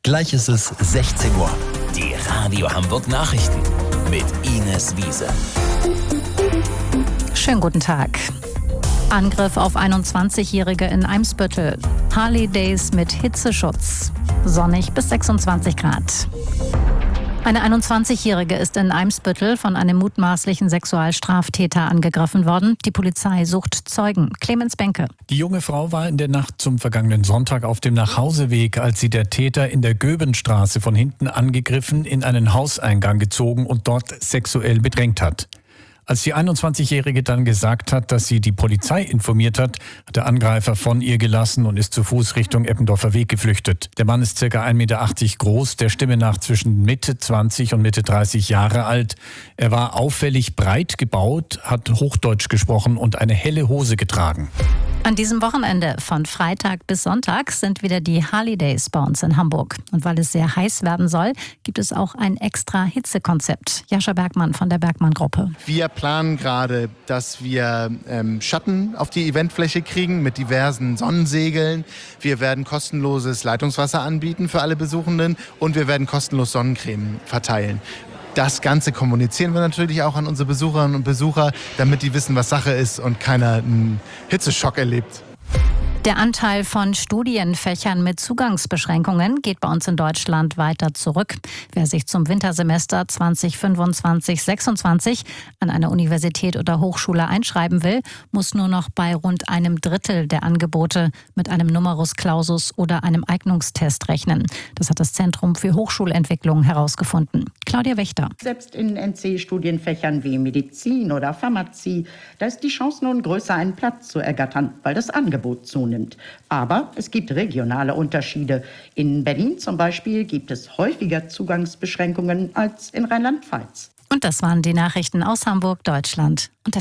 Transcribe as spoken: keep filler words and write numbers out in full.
Gleich ist es sechzehn Uhr. Die Radio Hamburg Nachrichten mit Ines Wiese. Schönen guten Tag. Angriff auf einundzwanzigjährige in Eimsbüttel. Harley Days mit Hitzeschutz. Sonnig bis sechsundzwanzig Grad. Eine einundzwanzigjährige ist in Eimsbüttel von einem mutmaßlichen Sexualstraftäter angegriffen worden. Die Polizei sucht Zeugen. Clemens Benke. Die junge Frau war in der Nacht zum vergangenen Sonntag auf dem Nachhauseweg, als sie der Täter in der Göbenstraße von hinten angegriffen, in einen Hauseingang gezogen und dort sexuell bedrängt hat. Als die einundzwanzigjährige dann gesagt hat, dass sie die Polizei informiert hat, hat der Angreifer von ihr gelassen und ist zu Fuß Richtung Eppendorfer Weg geflüchtet. Der Mann ist ca. ein Meter achtzig groß, der Stimme nach zwischen Mitte zwanzig und Mitte dreißig Jahre alt. Er war auffällig breit gebaut, hat Hochdeutsch gesprochen und eine helle Hose getragen. An diesem Wochenende von Freitag bis Sonntag sind wieder die Harley Days bei uns in Hamburg. Und weil es sehr heiß werden soll, gibt es auch ein extra Hitzekonzept. Jascha Bergmann von der Bergmann-Gruppe. Wir planen gerade, dass wir ähm, Schatten auf die Eventfläche kriegen mit diversen Sonnensegeln. Wir werden kostenloses Leitungswasser anbieten für alle Besuchenden und wir werden kostenlos Sonnencreme verteilen. Das Ganze kommunizieren wir natürlich auch an unsere Besucherinnen und Besucher, damit die wissen, was Sache ist und keiner einen Hitzeschock erlebt. Der Anteil von Studienfächern mit Zugangsbeschränkungen geht bei uns in Deutschland weiter zurück. Wer sich zum Wintersemester zwanzig fünfundzwanzig sechsundzwanzig an einer Universität oder Hochschule einschreiben will, muss nur noch bei rund einem Drittel der Angebote mit einem Numerus Clausus oder einem Eignungstest rechnen. Das hat das Zentrum für Hochschulentwicklung herausgefunden. Claudia Wächter. Selbst in N C-Studienfächern wie Medizin oder Pharmazie, da ist die Chance nun größer, einen Platz zu ergattern, weil das Angebot zunimmt. Aber es gibt regionale Unterschiede. In Berlin zum Beispiel gibt es häufiger Zugangsbeschränkungen als in Rheinland-Pfalz. Und das waren die Nachrichten aus Hamburg, Deutschland und der